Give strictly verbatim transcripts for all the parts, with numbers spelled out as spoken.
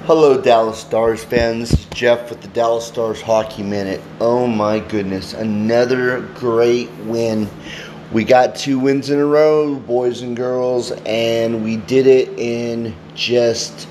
Hello, Dallas Stars fans. This is Jeff with the Dallas Stars Hockey Minute. Oh my goodness, another great win. We got two wins in a row, boys and girls, and we did it in just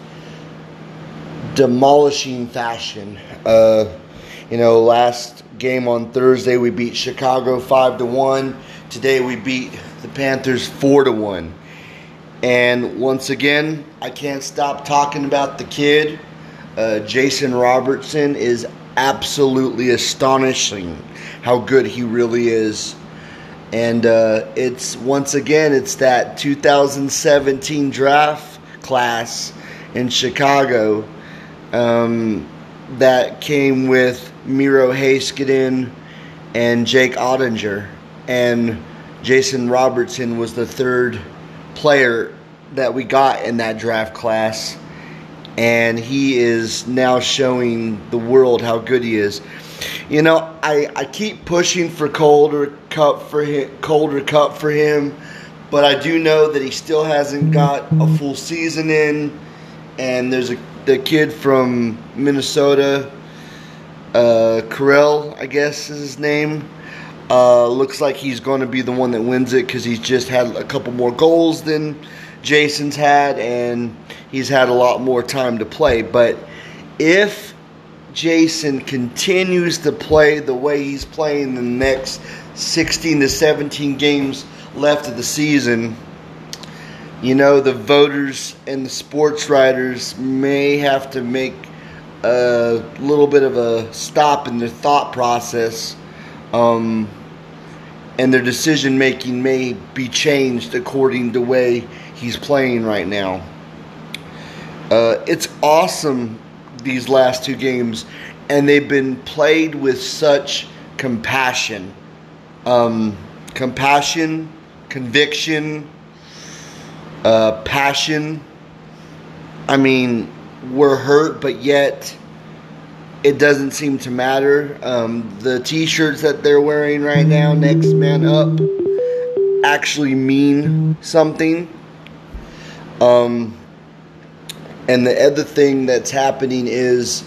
demolishing fashion. Uh, you know, last game on Thursday we beat Chicago five to one. Today we beat the Panthers four to one. And once again, I can't stop talking about the kid. Uh, Jason Robertson is absolutely astonishing how good he really is. And uh, it's, once again, it's that two thousand seventeen draft class in Chicago um, that came with Miro Heiskanen and Jake Ottinger. And Jason Robertson was the third player that we got in that draft class, and he is now showing the world how good he is. You know, I, I keep pushing for Calder Cup for him, Calder Cup for him, but I do know that he still hasn't got a full season in. And there's a the kid from Minnesota, uh, Carell, I guess is his name. Uh, looks like he's going to be the one that wins it because he's just had a couple more goals than Jason's had, and he's had a lot more time to play. But if Jason continues to play the way he's playing the next sixteen to seventeen games left of the season, you know, the voters and the sports writers may have to make a little bit of a stop in their thought process. Um, and their decision making may be changed according to the way he's playing right now. Uh, it's awesome, these last two games, and they've been played with such compassion. Um, compassion, conviction, uh, passion. I mean, we're hurt, but yet it doesn't seem to matter. Um, the t-shirts that they're wearing right now, Next Man Up, actually mean something. Um, and the other thing that's happening is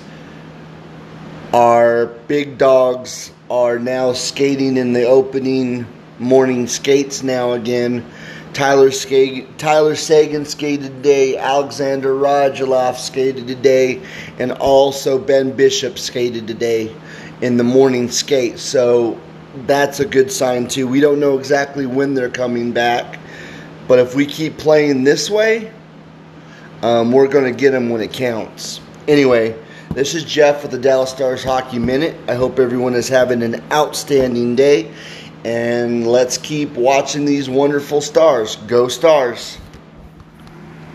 our big dogs are now skating in the opening morning skates now again. Tyler Skag- Tyler Seguin skated today, Alexander Radulov skated today, and also Ben Bishop skated today in the morning skate. So that's a good sign too. We don't know exactly when they're coming back, but if we keep playing this way, um, we're going to get them when it counts. Anyway, this is Jeff with the Dallas Stars Hockey Minute. I hope everyone is having an outstanding day. And let's keep watching these wonderful Stars. Go Stars!